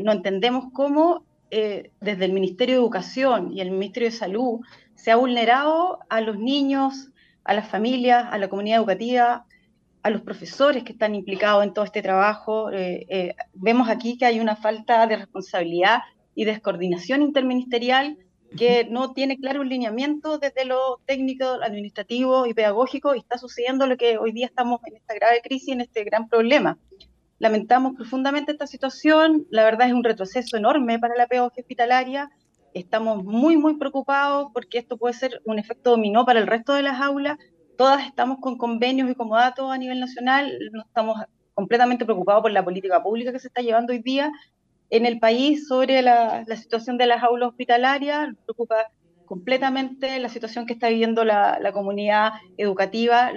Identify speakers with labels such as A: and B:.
A: No entendemos cómo desde el Ministerio de Educación y el Ministerio de Salud se ha vulnerado a los niños, a las familias, a la comunidad educativa, a los profesores que están implicados en todo este trabajo. Vemos aquí que hay una falta de responsabilidad y descoordinación interministerial que no tiene claro un lineamiento desde lo técnico, administrativo y pedagógico, y está sucediendo lo que hoy día estamos en esta grave crisis, en este gran problema. Lamentamos profundamente esta situación, la verdad es un retroceso enorme para la pedagogía hospitalaria, estamos muy preocupados porque esto puede ser un efecto dominó para el resto de las aulas, todas estamos con convenios y comodatos a nivel nacional, no estamos completamente preocupados por la política pública que se está llevando hoy día en el país sobre la situación de las aulas hospitalarias, nos preocupa completamente la situación que está viviendo la comunidad educativa.